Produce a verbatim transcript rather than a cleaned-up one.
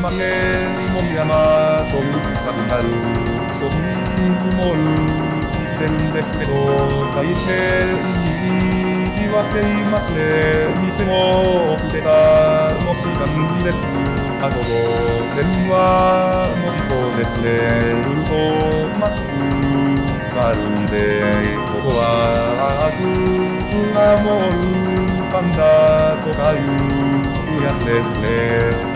山へ森山とうるさくなるソングも聞いてるんですけど、大変にぎわっていますね。店も遅れたのし感じです。あとごねんは持ちそうですね。ルートマップがあるんで、ここはグアモールパンダとかいうやつですね。